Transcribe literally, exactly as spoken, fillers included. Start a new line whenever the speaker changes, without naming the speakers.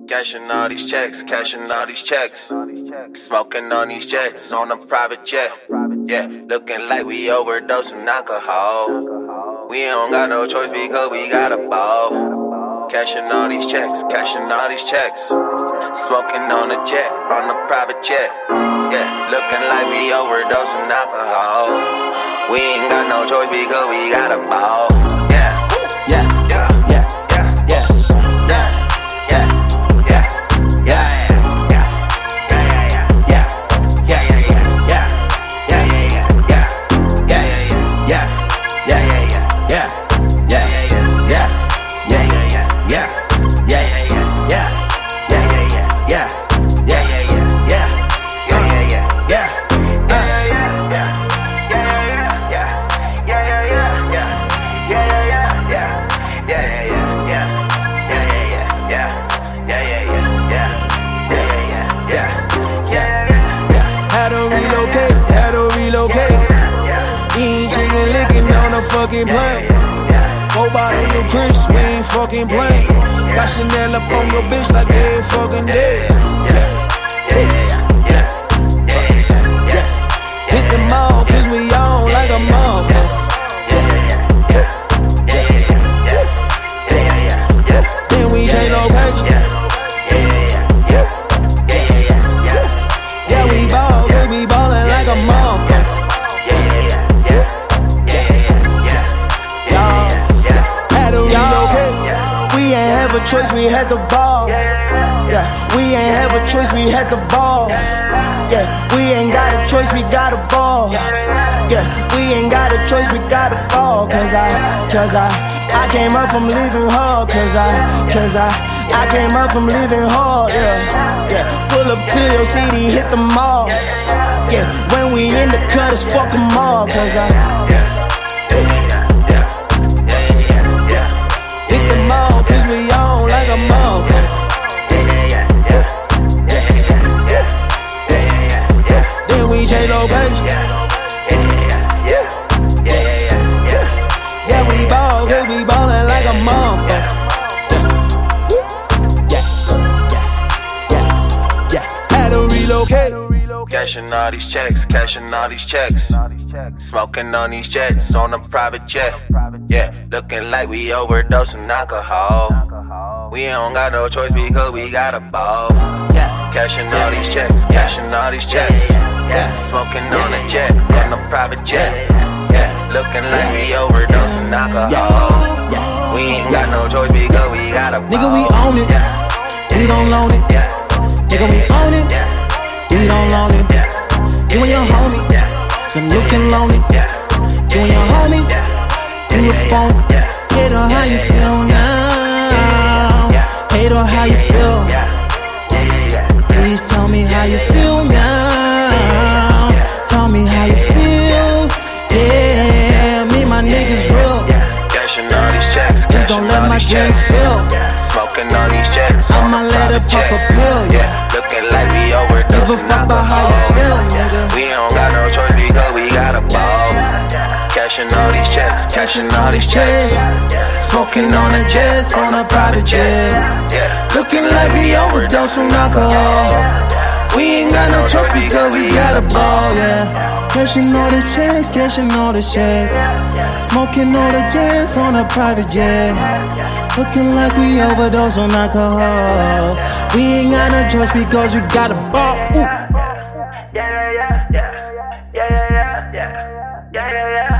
Cashing all these checks, cashing all these checks. Smoking on these jets on a private jet. Yeah, looking like we overdosing alcohol. We don't got no choice because we got a ball. Cashing all these checks, cashing all these checks. Smoking on a jet, on a private jet. Yeah, looking like we overdosing alcohol. We ain't got no choice because we got a ball. Yeah, yeah, yeah, yeah, yeah, yeah, yeah, yeah, yeah, yeah.
Fucking plane. Go by to your Chris, we ain't fucking playing. Got Chanel up on your bitch like every fucking day. Yeah, yeah, yeah, yeah, yeah. Hit the mall, cause we on like a motherfucker. Then we change location. Yeah, we ball, cause we ballin' like a motherfucker. Choice, we had the ball. Yeah, we ain't have a choice, we had the ball. Yeah, we ain't got a choice, we got a ball. Yeah, we ain't got a choice, we got a ball. Cause I, cause I, I came up from living hard. Cause I, cause I, I came up from living hard. Yeah, yeah, pull up to your city, hit the mall. Yeah, when we in the cut, it's fuck them all. Cause I, hit the mall, cause we on like a motherfucker. Then we change location. Yeah, we ball, cause we ballin' like a motherfucker. Yeah, yeah, yeah. Had to relocate.
Cashing all these checks, cashing all these checks. Smoking on these jets on a private jet. Yeah, looking like we overdosing alcohol. We don't got no choice because we got a ball. Yeah, cashing all these checks, cashing all these checks. Yeah, smoking on a jet, on a private jet. Yeah, looking like we overdosing alcohol. We ain't got no choice because we got a ball.
Nigga, we own it, we don't loan it. Nigga, we own it, we don't loan it. You and your homies, been looking lonely. You and your homies, in your phone. Hater, how you feel now? Hater, how you feel? Please tell me how you feel now. Tell me how you feel. Yeah, me and my niggas real.
Cashing all these checks,
please don't let my drinks spill.
Smoking on these jets,
I'ma let her pop a pill.
Yeah, looking like we overdosing.
Give a fuck about how you feel, nigga.
We don't got no choice because we got a ball. Cashing all these checks, cashing all these checks.
Smoking on the jets, on a private jet.
Yeah,
looking like we overdose on alcohol. We ain't got no choice because we got a ball, yeah. Cashing all the checks, cashing all the checks. Smoking all the jets on a private jet. Looking like we overdose on alcohol. We ain't got no choice because we got a ball. Ooh.
Yeah, yeah, yeah, yeah, yeah, yeah, yeah, yeah, yeah, yeah.